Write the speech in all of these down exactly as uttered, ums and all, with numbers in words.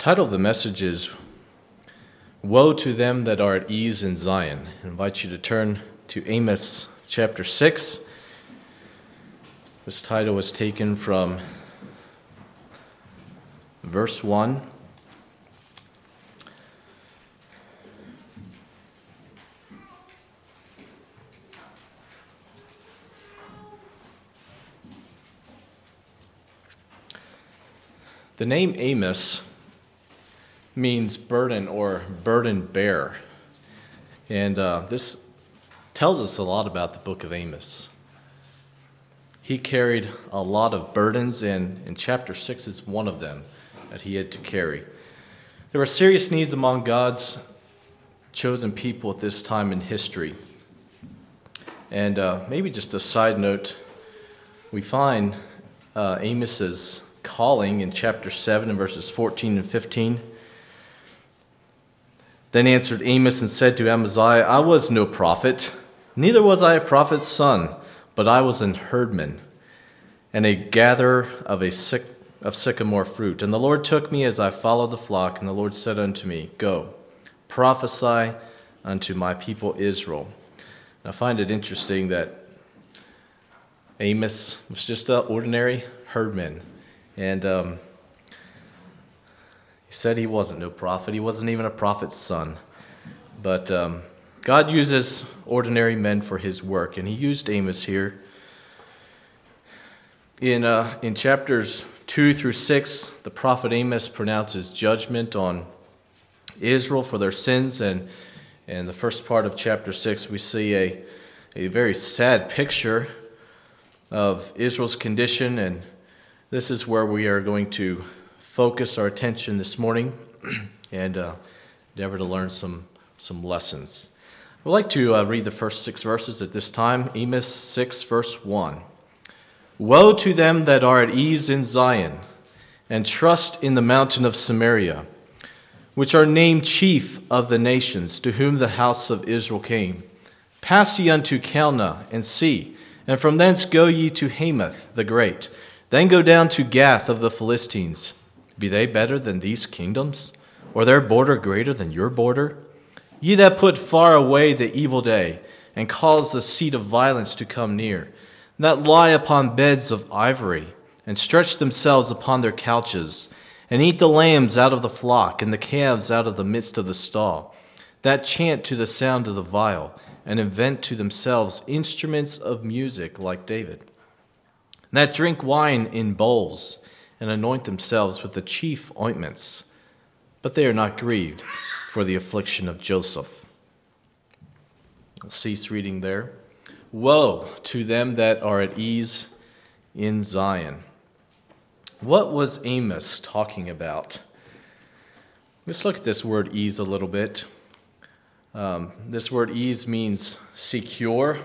Title of the message is Woe to Them That Are at Ease in Zion. I invite you to turn to Amos chapter six. This title was taken from verse one. The name Amos means burden or burden bearer. And uh, this tells us a lot about the book of Amos. He carried a lot of burdens, and, and chapter six is one of them that he had to carry. There were serious needs among God's chosen people at this time in history. And uh, maybe just a side note, we find uh, Amos's calling in chapter seven and verses fourteen and fifteen. Then answered Amos and said to Amaziah, I was no prophet, neither was I a prophet's son, but I was an herdman, and a gatherer of a syc- of sycamore fruit. And the Lord took me as I followed the flock, and the Lord said unto me, Go, prophesy unto my people Israel. And I find it interesting that Amos was just an ordinary herdman, and um, he said he wasn't no prophet. He wasn't even a prophet's son. But um, God uses ordinary men for his work, and he used Amos here. In uh, in chapters two through six, the prophet Amos pronounces judgment on Israel for their sins, and in the first part of chapter six, we see a, a very sad picture of Israel's condition, and this is where we are going to focus our attention this morning and uh, endeavor to learn some, some lessons. I'd like to uh, read the first six verses at this time. Amos six, verse one. Woe to them that are at ease in Zion, and trust in the mountain of Samaria, which are named chief of the nations, to whom the house of Israel came. Pass ye unto Calneh, and see, and from thence go ye to Hamath the great. Then go down to Gath of the Philistines. Be they better than these kingdoms? Or their border greater than your border? Ye that put far away the evil day, and cause the seat of violence to come near, that lie upon beds of ivory, and stretch themselves upon their couches, and eat the lambs out of the flock, and the calves out of the midst of the stall, that chant to the sound of the viol, and invent to themselves instruments of music like David, that drink wine in bowls, and anoint themselves with the chief ointments, but they are not grieved for the affliction of Joseph. I'll cease reading there. Woe to them that are at ease in Zion. What was Amos talking about? Let's look at this word ease a little bit. Um, this word ease means secure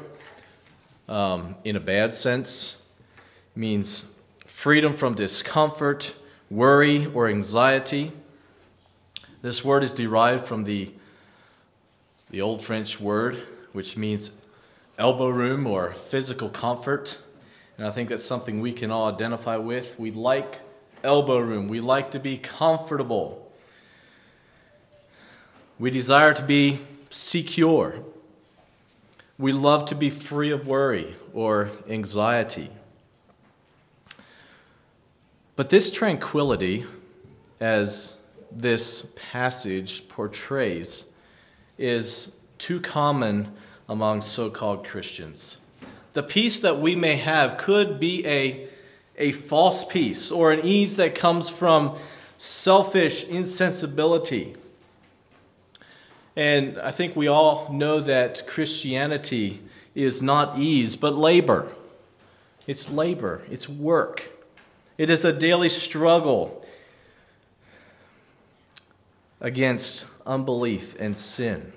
um, in a bad sense. It means freedom from discomfort, worry, or anxiety. This word is derived from the, the Old French word, which means elbow room or physical comfort. And I think that's something we can all identify with. We like elbow room. We like to be comfortable. We desire to be secure. We love to be free of worry or anxiety. But this tranquility, as this passage portrays, is too common among so-called Christians. The peace that we may have could be a, a false peace or an ease that comes from selfish insensibility. And I think we all know that Christianity is not ease, but labor. It's labor. It's work. It is a daily struggle against unbelief and sin.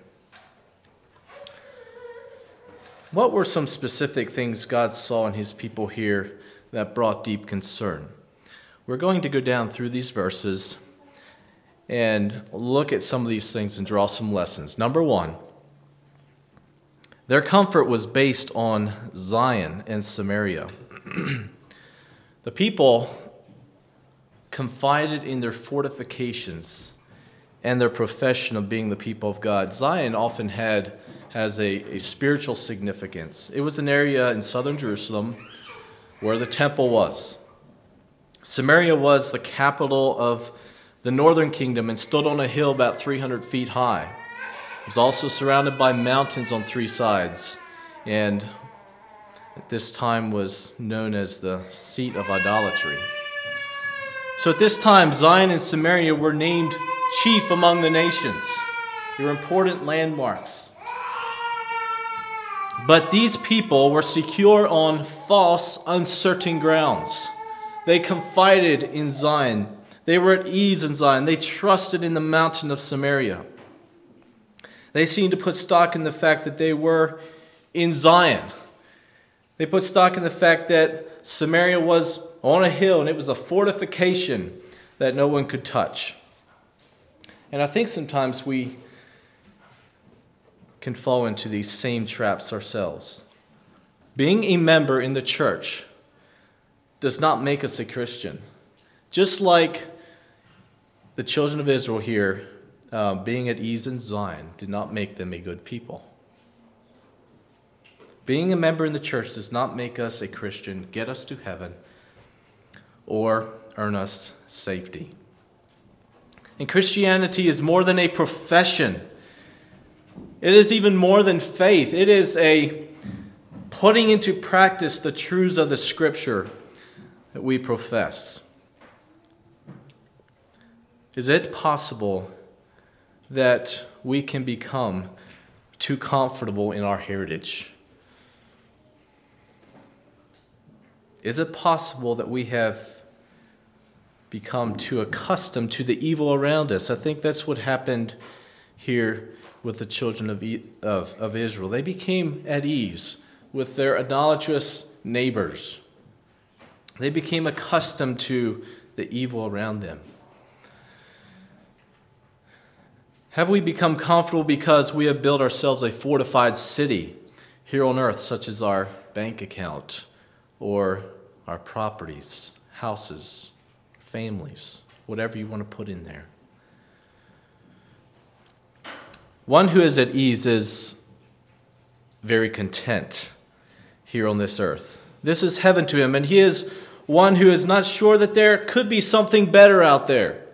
What were some specific things God saw in his people here that brought deep concern? We're going to go down through these verses and look at some of these things and draw some lessons. Number one, their comfort was based on Zion and Samaria. The people confided in their fortifications and their profession of being the people of God. Zion often had has a, a spiritual significance. It was an area in southern Jerusalem where the temple was. Samaria was the capital of the northern kingdom and stood on a hill about three hundred feet high. It was also surrounded by mountains on three sides, and at this time was known as the seat of idolatry. So at this time, Zion and Samaria were named chief among the nations. They were important landmarks. But these people were secure on false, uncertain grounds. They confided in Zion. They were at ease in Zion. They trusted in the mountain of Samaria. They seemed to put stock in the fact that they were in Zion. They put stock in the fact that Samaria was on a hill and it was a fortification that no one could touch. And I think sometimes we can fall into these same traps ourselves. Being a member in the church does not make us a Christian. Just like the children of Israel here, uh, being at ease in Zion did not make them a good people. Being a member in the church does not make us a Christian, get us to heaven, or earn us safety. And Christianity is more than a profession. It is even more than faith. It is a putting into practice the truths of the Scripture that we profess. Is it possible that we can become too comfortable in our heritage? Is it possible that we have become too accustomed to the evil around us? I think that's what happened here with the children of, of, of Israel. They became at ease with their idolatrous neighbors. They became accustomed to the evil around them. Have we become comfortable because we have built ourselves a fortified city here on earth, such as our bank account or our properties, houses, families, whatever you want to put in there? One who is at ease is very content here on this earth. This is heaven to him, and he is one who is not sure that there could be something better out there.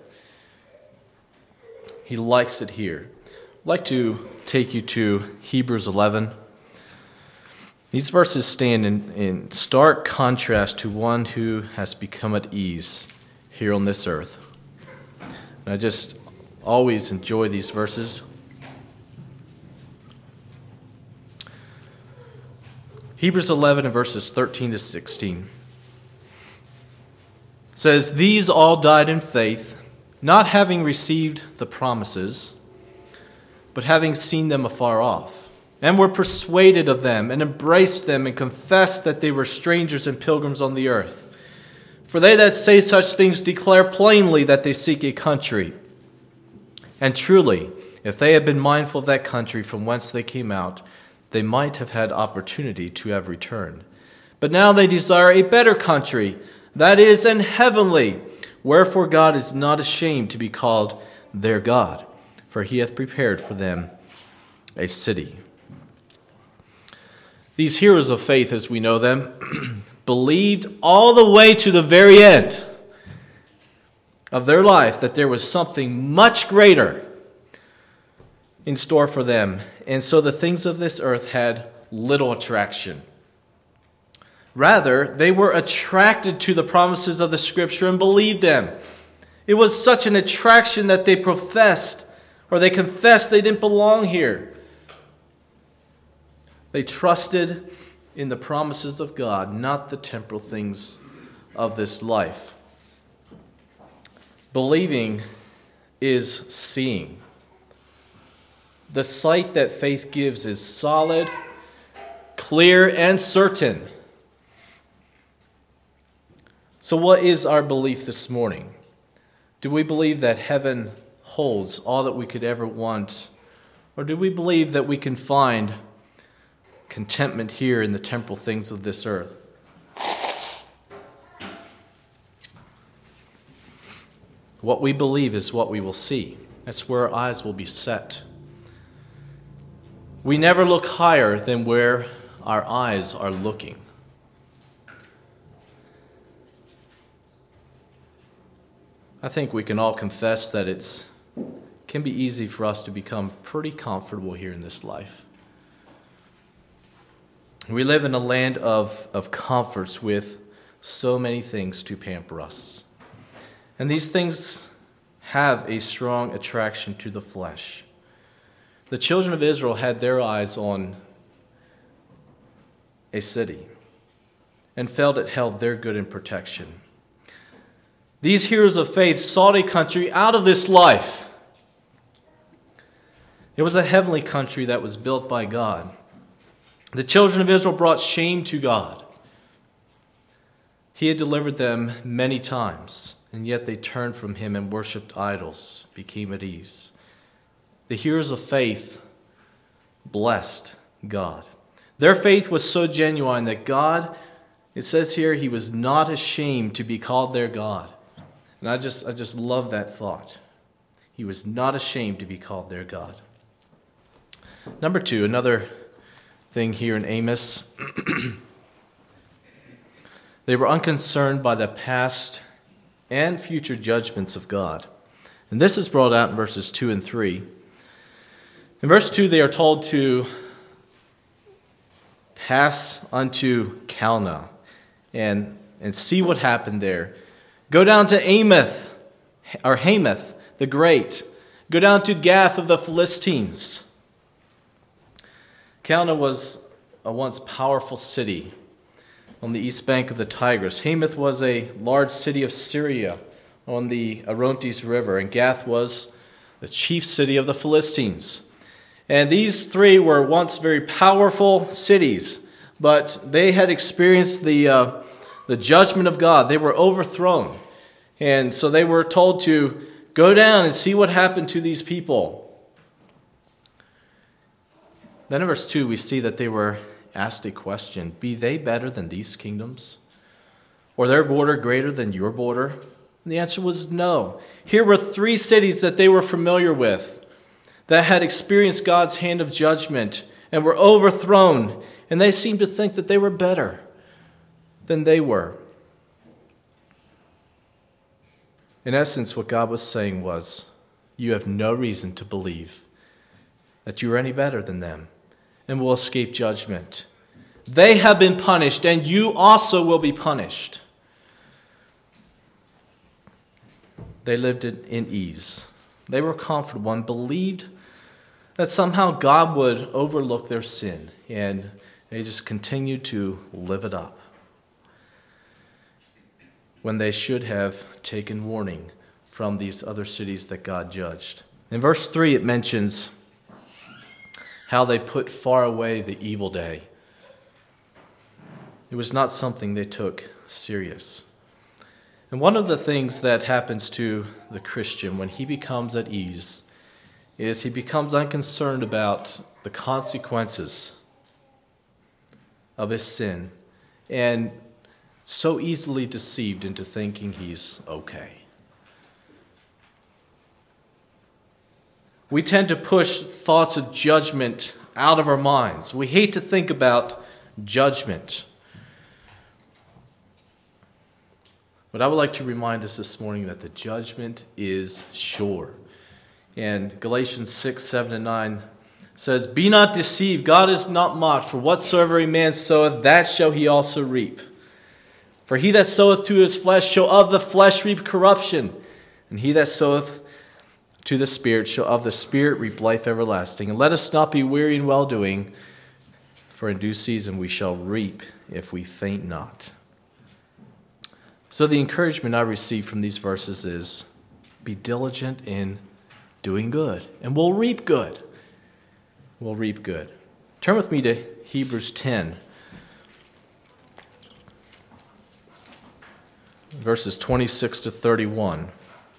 He likes it here. I'd like to take you to Hebrews eleven. These verses stand in, in stark contrast to one who has become at ease here on this earth. And I just always enjoy these verses. Hebrews eleven and verses thirteen to sixteen says, "These all died in faith, not having received the promises, but having seen them afar off, and were persuaded of them, and embraced them, and confessed that they were strangers and pilgrims on the earth. For they that say such things declare plainly that they seek a country. And truly, if they had been mindful of that country from whence they came out, they might have had opportunity to have returned. But now they desire a better country, that is, an heavenly. Wherefore God is not ashamed to be called their God, for he hath prepared for them a city." These heroes of faith, as we know them, believed all the way to the very end of their life that there was something much greater in store for them. And so the things of this earth had little attraction. Rather, they were attracted to the promises of the Scripture and believed them. It was such an attraction that they professed, or they confessed they didn't belong here. They trusted in the promises of God, not the temporal things of this life. Believing is seeing. The sight that faith gives is solid, clear, and certain. So what is our belief this morning? Do we believe that heaven holds all that we could ever want? Or do we believe that we can find contentment here in the temporal things of this earth? What we believe is what we will see. That's where our eyes will be set. We never look higher than where our eyes are looking. I think we can all confess that it's can be easy for us to become pretty comfortable here in this life. We live in a land of, of comforts with so many things to pamper us. And these things have a strong attraction to the flesh. The children of Israel had their eyes on a city and felt it held their good and protection. These heroes of faith sought a country out of this life. It was a heavenly country that was built by God. The children of Israel brought shame to God. He had delivered them many times, and yet they turned from him and worshipped idols, became at ease. The heroes of faith blessed God. Their faith was so genuine that God, it says here, he was not ashamed to be called their God. And I just, I just love that thought. He was not ashamed to be called their God. Number two, another thing here in Amos. They were unconcerned by the past and future judgments of God. And this is brought out in verses two and three. In verse two, they are told to pass unto Calneh and, and see what happened there. Go down to Hamath, or Hamath the Great. Go down to Gath of the Philistines. Calneh was a once powerful city on the east bank of the Tigris. Hamath was a large city of Syria on the Orontes River, and Gath was the chief city of the Philistines. And these three were once very powerful cities, but they had experienced the uh, the judgment of God. They were overthrown. And so they were told to go down and see what happened to these people. Then in verse two, we see that they were asked a question. Be they better than these kingdoms? Or their border greater than your border? And the answer was no. Here were three cities that they were familiar with, that had experienced God's hand of judgment and were overthrown. And they seemed to think that they were better than they were. In essence, what God was saying was, you have no reason to believe that you are any better than them and will escape judgment. They have been punished, and you also will be punished. They lived in ease. They were comfortable and believed that somehow God would overlook their sin, and they just continued to live it up when they should have taken warning from these other cities that God judged. In verse three, it mentions how they put far away the evil day. It was not something they took serious. And one of the things that happens to the Christian when he becomes at ease is he becomes unconcerned about the consequences of his sin and so easily deceived into thinking he's okay. We tend to push thoughts of judgment out of our minds. We hate to think about judgment. But I would like to remind us this morning that the judgment is sure. And Galatians six, seven, and nine says, Be not deceived, God is not mocked, for whatsoever a man soweth, that shall he also reap. For he that soweth to his flesh shall of the flesh reap corruption, and he that soweth to the Spirit shall of the Spirit reap life everlasting. And let us not be weary in well-doing, for in due season we shall reap if we faint not. So the encouragement I receive from these verses is, be diligent in doing good, and we'll reap good. We'll reap good. Turn with me to Hebrews ten, verses twenty-six to thirty-one.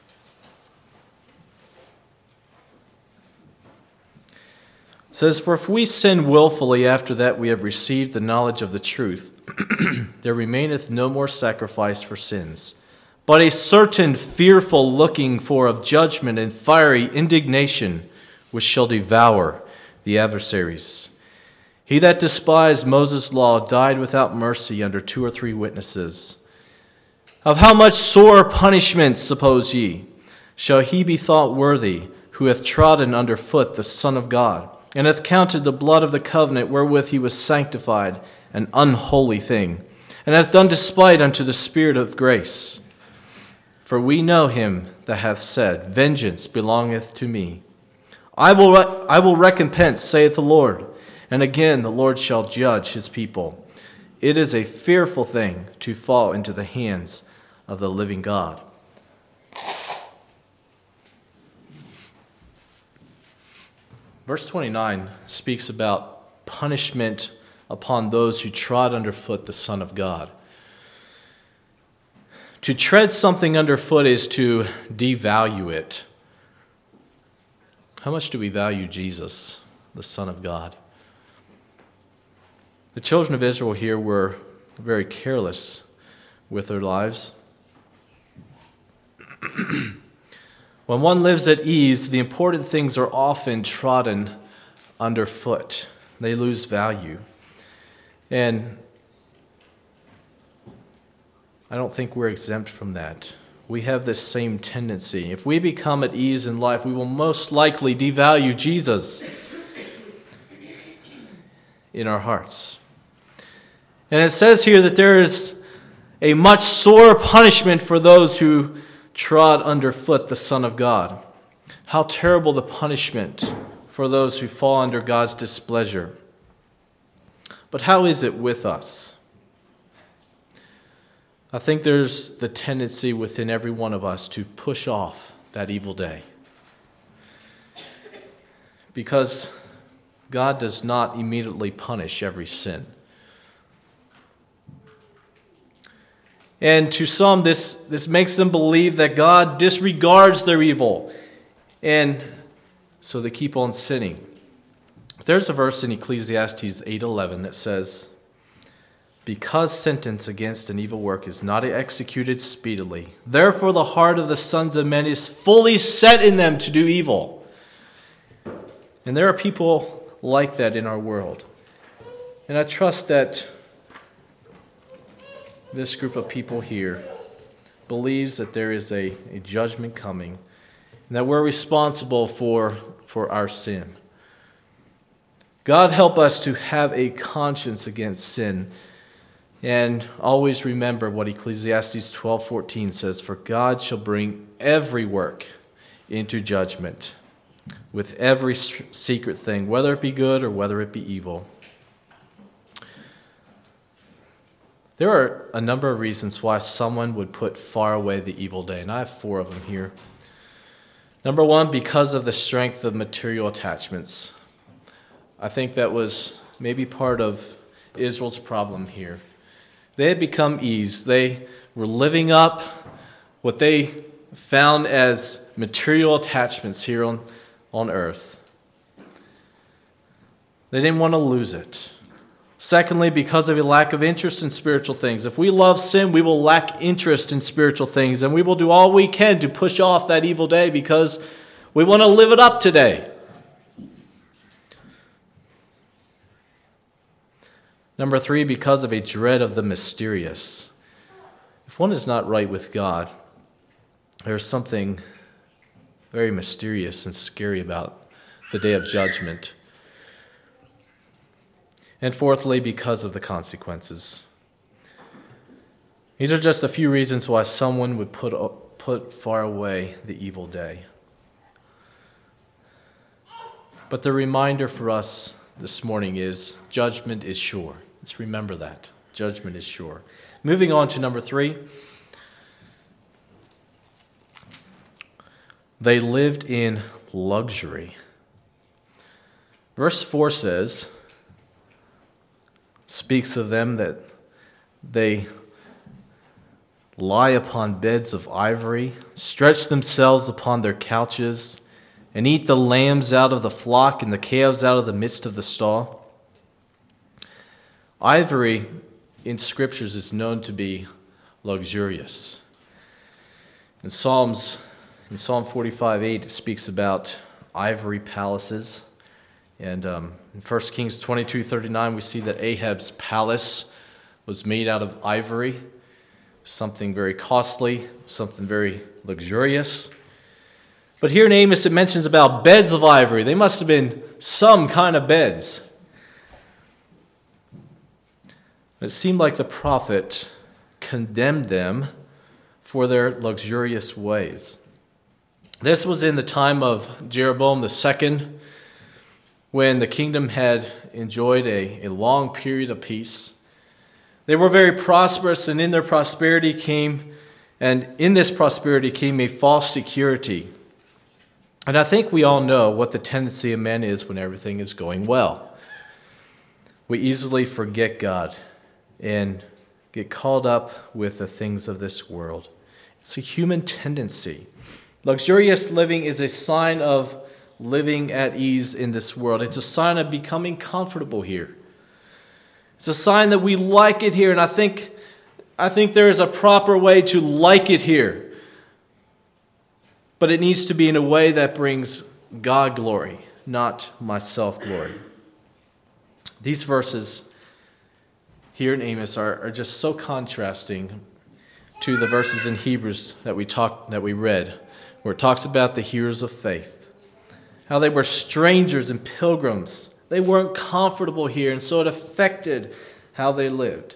It says, For if we sin willfully after that we have received the knowledge of the truth, there remaineth no more sacrifice for sins, but a certain fearful looking for of judgment and fiery indignation, which shall devour the adversaries. He that despised Moses' law died without mercy under two or three witnesses. Of how much sore punishment, suppose ye, shall he be thought worthy, who hath trodden under foot the Son of God, and hath counted the blood of the covenant wherewith he was sanctified an unholy thing, and hath done despite unto the Spirit of grace? For we know him that hath said, Vengeance belongeth to me. I will, re- I will recompense, saith the Lord. And again the Lord shall judge his people. It is a fearful thing to fall into the hands of the living God. Verse twenty-nine speaks about punishment upon those who trod underfoot the Son of God. To tread something underfoot is to devalue it. How much do we value Jesus, the Son of God? The children of Israel here were very careless with their lives. When one lives at ease, the important things are often trodden underfoot. They lose value. And I don't think we're exempt from that. We have this same tendency. If we become at ease in life, we will most likely devalue Jesus in our hearts. And it says here that there is a much sore punishment for those who trod underfoot the Son of God. How terrible the punishment for those who fall under God's displeasure. But how is it with us? I think there's the tendency within every one of us to push off that evil day. Because God does not immediately punish every sin. And to some, this, this makes them believe that God disregards their evil. And so they keep on sinning. There's a verse in Ecclesiastes eight eleven that says, Because sentence against an evil work is not executed speedily, therefore the heart of the sons of men is fully set in them to do evil. And there are people like that in our world. And I trust that this group of people here believes that there is a, a judgment coming and that we're responsible for, for our sin. God help us to have a conscience against sin and always remember what Ecclesiastes twelve fourteen says, For God shall bring every work into judgment with every secret thing, whether it be good or whether it be evil. There are a number of reasons why someone would put far away the evil day, and I have four of them here. Number one, because of the strength of material attachments. I think that was maybe part of Israel's problem here. They had become ease. They were living up what they found as material attachments here on, on earth. They didn't want to lose it. Secondly, because of a lack of interest in spiritual things. If we love sin, we will lack interest in spiritual things, and we will do all we can to push off that evil day because we want to live it up today. Number three, because of a dread of the mysterious. If one is not right with God, there's something very mysterious and scary about the day of judgment. And fourthly, because of the consequences. These are just a few reasons why someone would put, put far away the evil day. But the reminder for us this morning is judgment is sure. Let's remember that. Judgment is sure. Moving on to number three. They lived in luxury. Verse four says, speaks of them that they lie upon beds of ivory, stretch themselves upon their couches, and eat the lambs out of the flock and the calves out of the midst of the stall. Ivory in scriptures is known to be luxurious. In Psalms, in Psalm forty-five eight, it speaks about ivory palaces. And um, in First Kings twenty-two thirty-nine, we see that Ahab's palace was made out of ivory, something very costly, something very luxurious. But here in Amos, it mentions about beds of ivory. They must have been some kind of beds. It seemed like the prophet condemned them for their luxurious ways. This was in the time of Jeroboam the second, when the kingdom had enjoyed a, a long period of peace. They were very prosperous, and in their prosperity came, and in this prosperity came a false security. And I think we all know what the tendency of men is when everything is going well. We easily forget God and get caught up with the things of this world. It's a human tendency. Luxurious living is a sign of living at ease in this world. It's a sign of becoming comfortable here. It's a sign that we like it here, and I think, I think there is a proper way to like it here. But it needs to be in a way that brings God glory, not myself glory. These verses here in Amos are, are just so contrasting to the verses in Hebrews that we talked that we read, where it talks about the heroes of faith, how they were strangers and pilgrims. They weren't comfortable here, and so it affected how they lived.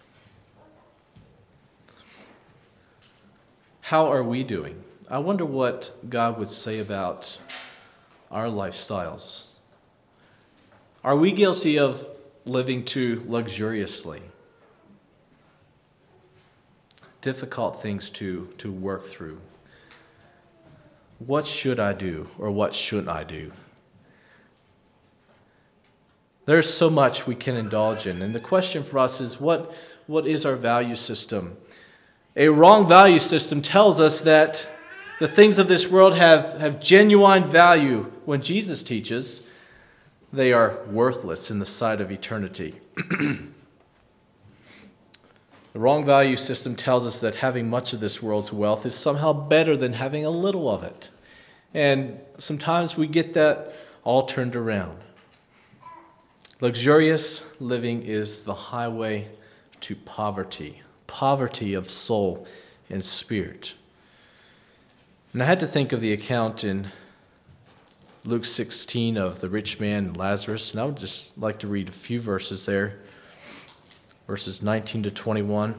How are we doing? I wonder what God would say about our lifestyles. Are we guilty of living too luxuriously? Difficult things to, to work through. What should I do or what shouldn't I do? There's so much we can indulge in. And the question for us is, what, what is our value system? A wrong value system tells us that the things of this world have, have genuine value when Jesus teaches they are worthless in the sight of eternity. The wrong value system tells us that having much of this world's wealth is somehow better than having a little of it. And sometimes we get that all turned around. Luxurious living is the highway to poverty, poverty of soul and spirit. And I had to think of the account in Luke sixteen of the rich man and Lazarus, and I would just like to read a few verses there. Verses nineteen to twenty-one.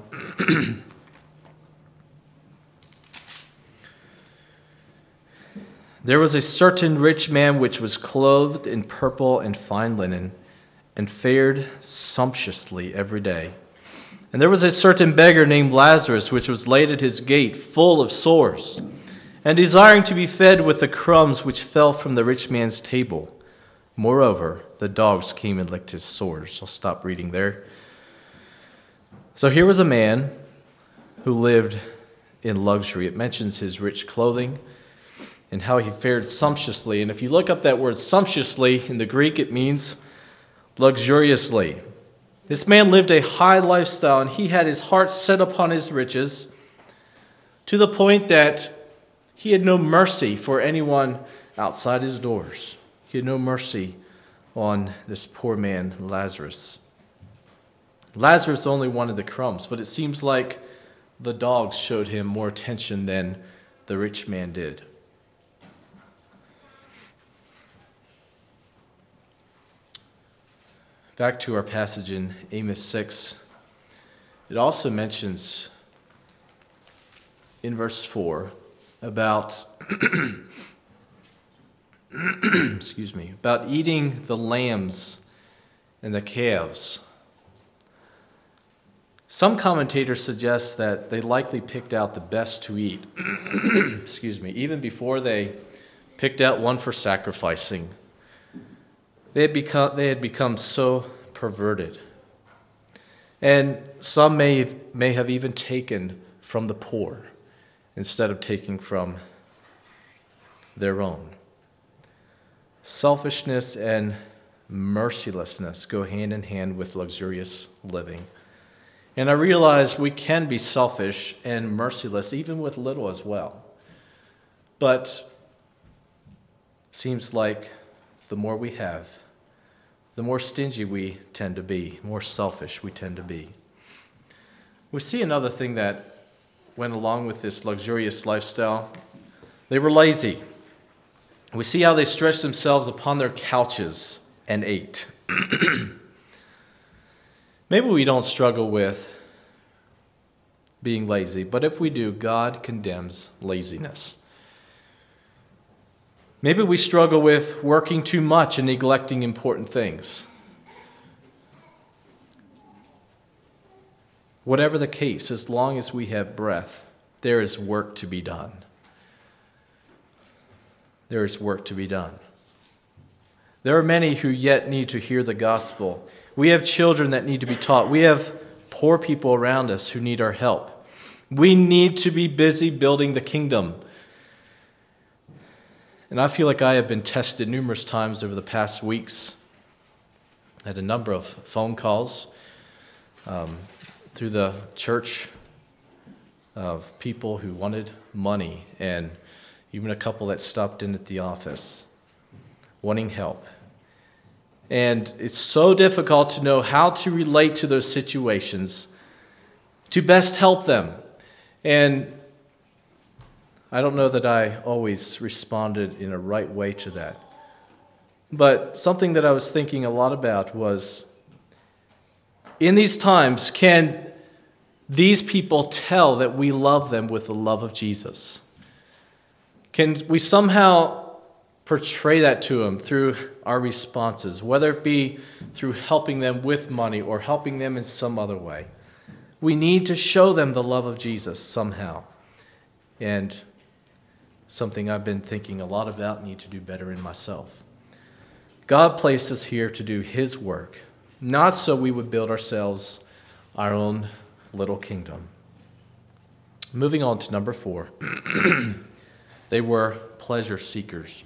There was a certain rich man which was clothed in purple and fine linen, and fared sumptuously every day. And there was a certain beggar named Lazarus, which was laid at his gate, full of sores, and desiring to be fed with the crumbs which fell from the rich man's table. Moreover, the dogs came and licked his sores. I'll stop reading there. So here was a man who lived in luxury. It mentions his rich clothing and how he fared sumptuously. And if you look up that word sumptuously in the Greek, it means luxuriously. This man lived a high lifestyle, and he had his heart set upon his riches to the point that he had no mercy for anyone outside his doors. He had no mercy on this poor man, Lazarus. Lazarus only wanted the crumbs, but it seems like the dogs showed him more attention than the rich man did. Back to our passage in Amos six. It also mentions in verse four about excuse me, about eating the lambs and the calves. Some commentators suggest that they likely picked out the best to eat, excuse me, even before they picked out one for sacrificing. They had become, they had become so perverted. And some may, may have even taken from the poor instead of taking from their own. Selfishness and mercilessness go hand in hand with luxurious living. And I realize we can be selfish and merciless, even with little as well. But it seems like the more we have, the more stingy we tend to be, more selfish we tend to be. We see another thing that went along with this luxurious lifestyle. They were lazy. We see how they stretched themselves upon their couches and ate. Maybe we don't struggle with being lazy, but if we do, God condemns laziness. Maybe we struggle with working too much and neglecting important things. Whatever the case, as long as we have breath, there is work to be done. There is work to be done. There are many who yet need to hear the gospel. We have children that need to be taught. We have poor people around us who need our help. We need to be busy building the kingdom. And I feel like I have been tested numerous times over the past weeks. I had a number of phone calls um, through the church of people who wanted money, and even a couple that stopped in at the office wanting help. And it's so difficult to know how to relate to those situations to best help them. And I don't know that I always responded in a right way to that. But something that I was thinking a lot about was, in these times, can these people tell that we love them with the love of Jesus? Can we somehow portray that to them through our responses, whether it be through helping them with money or helping them in some other way? We need to show them the love of Jesus somehow. And something I've been thinking a lot about, need to do better in myself. God placed us here to do His work, not so we would build ourselves our own little kingdom. Moving on to number four. They were pleasure seekers.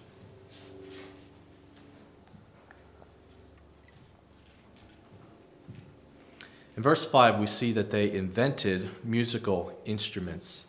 In verse five, we see that they invented musical instruments.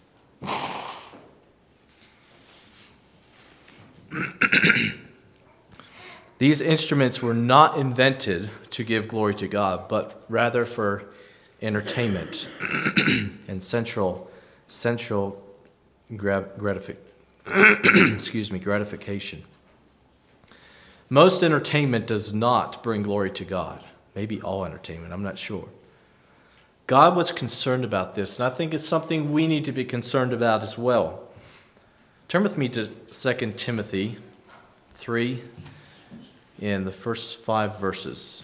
These instruments were not invented to give glory to God, but rather for entertainment and central, central gratific, excuse me, gratification. Most entertainment does not bring glory to God. Maybe all entertainment, I'm not sure. God was concerned about this, and I think it's something we need to be concerned about as well. Turn with me to Second Timothy three in the first five verses.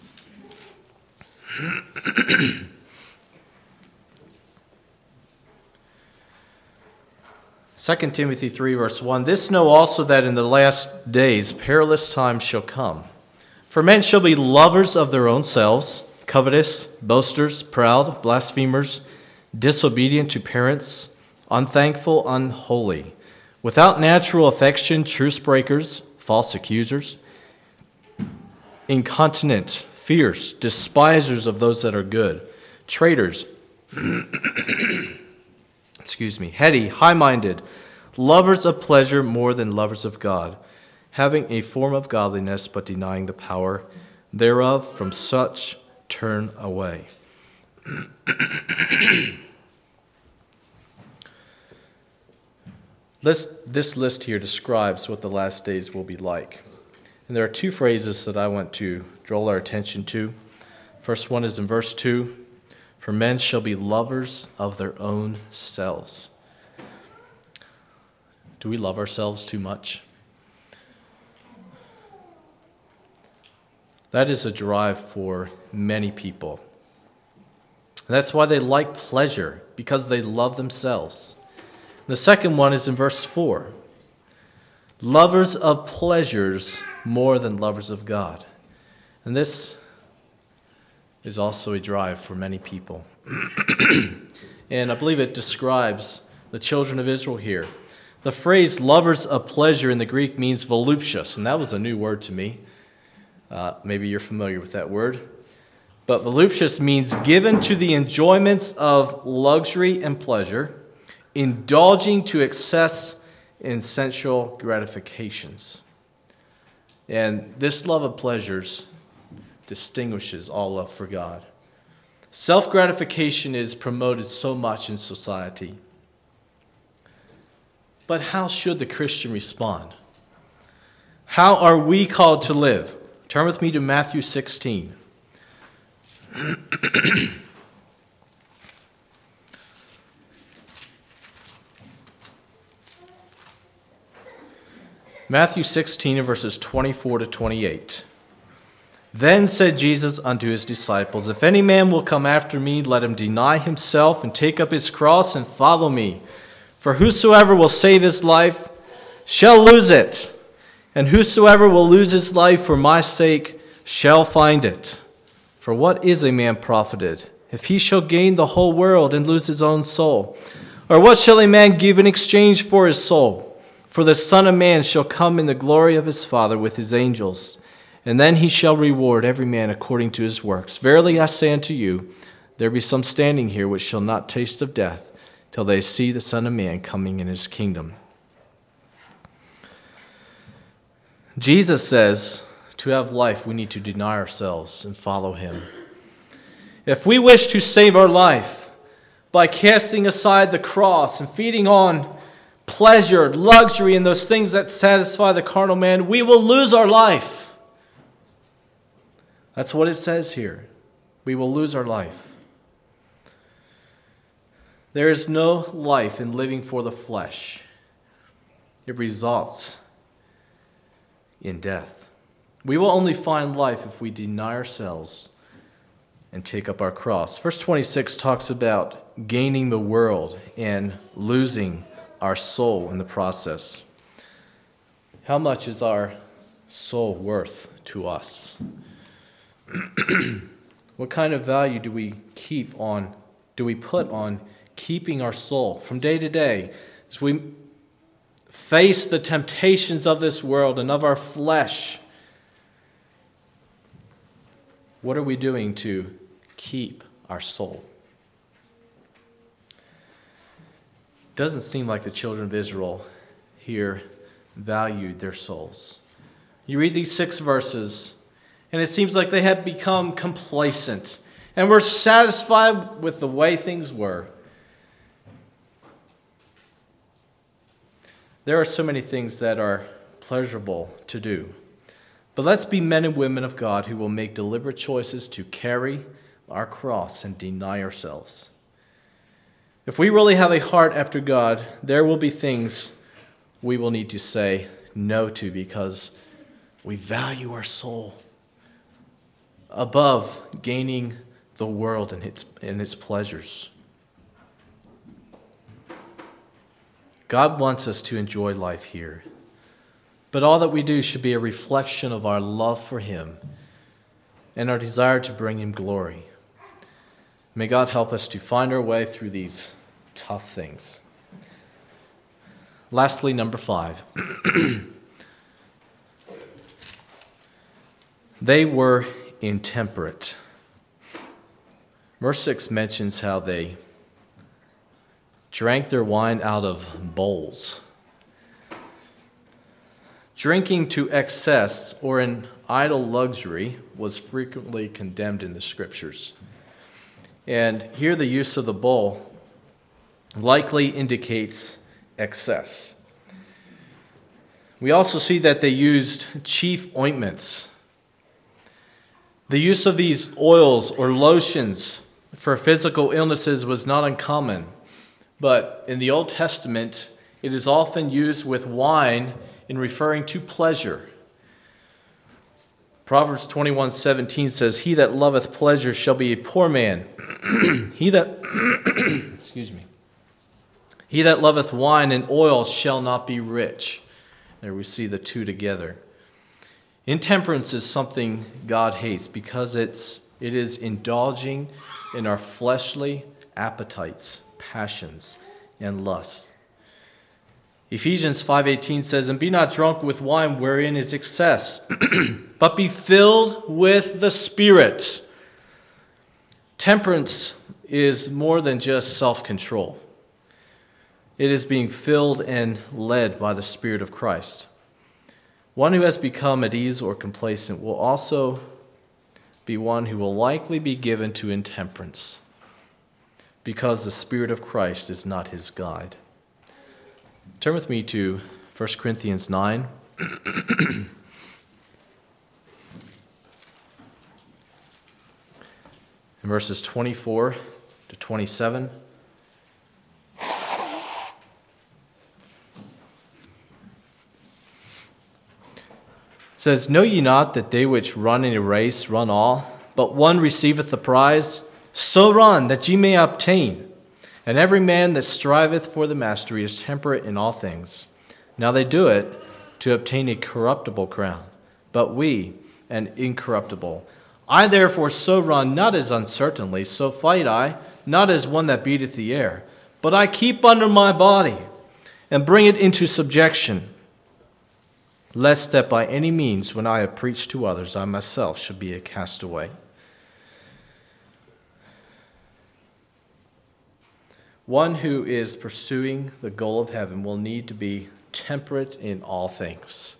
Second Timothy three, verse one, "This know also that in the last days perilous times shall come. For men shall be lovers of their own selves, covetous, boasters, proud, blasphemers, disobedient to parents, unthankful, unholy, without natural affection, truce breakers, false accusers, incontinent, fierce, despisers of those that are good, traitors, excuse me, heady, high-minded, lovers of pleasure more than lovers of God, having a form of godliness but denying the power thereof. From such turn away." This, this list here describes what the last days will be like. And there are two phrases that I want to draw our attention to. First one is in verse two, "For men shall be lovers of their own selves." Do we love ourselves too much? That is a drive for many people. And that's why they like pleasure, because they love themselves. The second one is in verse four. Lovers of pleasures more than lovers of God. And this is also a drive for many people. And I believe it describes the children of Israel here. The phrase lovers of pleasure in the Greek means voluptuous, and that was a new word to me. Uh, maybe you're familiar with that word. But voluptuous means given to the enjoyments of luxury and pleasure, indulging to excess in sensual gratifications. And this love of pleasures distinguishes all love for God. Self-gratification is promoted so much in society. But how should the Christian respond? How are we called to live? Turn with me to Matthew sixteen. Matthew sixteen, verses twenty-four to twenty-eight. Then said Jesus unto his disciples, If any man will come after me, let him deny himself and take up his cross and follow me. For whosoever will save his life shall lose it, and whosoever will lose his life for my sake shall find it. For what is a man profited, if he shall gain the whole world and lose his own soul? Or what shall a man give in exchange for his soul? For the Son of Man shall come in the glory of his Father with his angels, and then he shall reward every man according to his works. Verily I say unto you, there be some standing here which shall not taste of death, till they see the Son of Man coming in his kingdom. Jesus says, to have life, we need to deny ourselves and follow him. If we wish to save our life by casting aside the cross and feeding on pleasure, luxury, and those things that satisfy the carnal man, we will lose our life. That's what it says here. We will lose our life. There is no life in living for the flesh. It results in death. We will only find life if we deny ourselves and take up our cross. Verse twenty-six talks about gaining the world and losing our soul in the process. How much is our soul worth to us? What kind of value do we keep on, do we put on keeping our soul from day to day as we face the temptations of this world and of our flesh? What are we doing to keep our soul? It doesn't seem like the children of Israel here valued their souls. You read these six verses, and it seems like they had become complacent and were satisfied with the way things were. There are so many things that are pleasurable to do. But let's be men and women of God who will make deliberate choices to carry our cross and deny ourselves. If we really have a heart after God, there will be things we will need to say no to because we value our soul above gaining the world and its, and its pleasures. God wants us to enjoy life here. But all that we do should be a reflection of our love for him and our desire to bring him glory. May God help us to find our way through these tough things. Lastly, number five. They were intemperate. Verse six mentions how they drank their wine out of bowls. Drinking to excess or in idle luxury was frequently condemned in the scriptures. And here the use of the bowl likely indicates excess. We also see that they used chief ointments. The use of these oils or lotions for physical illnesses was not uncommon, but in the Old Testament, it is often used with wine in referring to pleasure. Proverbs twenty-one seventeen says, He that loveth pleasure shall be a poor man. he that excuse me. He that loveth wine and oil shall not be rich. There we see the two together. Intemperance is something God hates because it's it is indulging in our fleshly appetites, passions, and lusts. Ephesians five eighteen says, And be not drunk with wine wherein is excess, but be filled with the Spirit. Temperance is more than just self-control. It is being filled and led by the Spirit of Christ. One who has become at ease or complacent will also be one who will likely be given to intemperance, because the Spirit of Christ is not his guide. Turn with me to First Corinthians nine. In verses twenty-four to twenty-seven. It says, Know ye not that they which run in a race run all, but one receiveth the prize? So run, that ye may obtain. And every man that striveth for the mastery is temperate in all things. Now they do it to obtain a corruptible crown, but we an incorruptible. I therefore so run, not as uncertainly, so fight I, not as one that beateth the air, but I keep under my body, and bring it into subjection, lest that by any means, when I have preached to others, I myself should be a castaway. One who is pursuing the goal of heaven will need to be temperate in all things.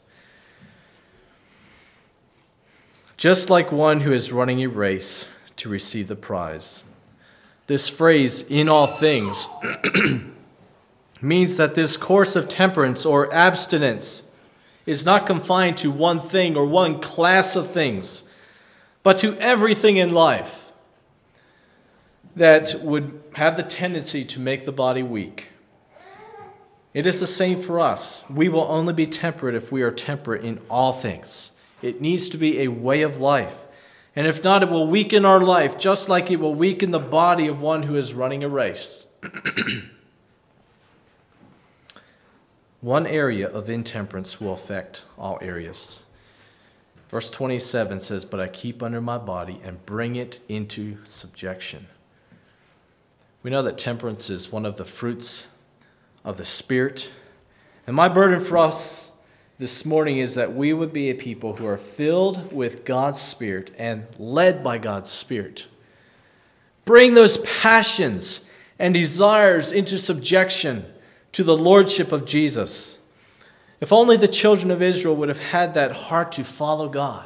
Just like one who is running a race to receive the prize. This phrase, in all things, means that this course of temperance or abstinence is not confined to one thing or one class of things, but to everything in life that would have the tendency to make the body weak. It is the same for us. We will only be temperate if we are temperate in all things. It needs to be a way of life. And if not, it will weaken our life, just like it will weaken the body of one who is running a race. One area of intemperance will affect all areas. Verse twenty-seven says, But I keep under my body and bring it into subjection. We know that temperance is one of the fruits of the Spirit. And my burden for us this morning is that we would be a people who are filled with God's Spirit and led by God's Spirit. Bring those passions and desires into subjection to the Lordship of Jesus. If only the children of Israel would have had that heart to follow God.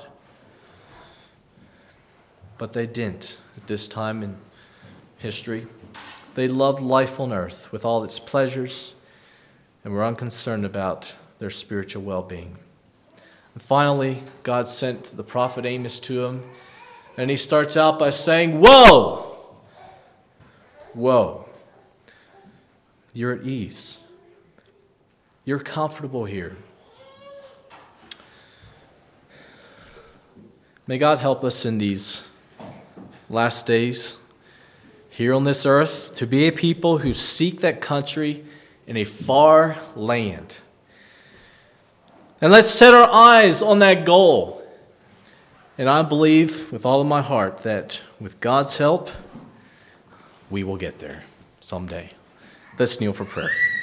But they didn't at this time in history. They loved life on earth with all its pleasures and were unconcerned about their spiritual well-being. And finally, God sent the prophet Amos to him, and he starts out by saying, Woe! Woe! You're at ease. You're comfortable here. May God help us in these last days here on this earth to be a people who seek that country in a far land. And let's set our eyes on that goal. And I believe with all of my heart that with God's help, we will get there someday. Let's kneel for prayer.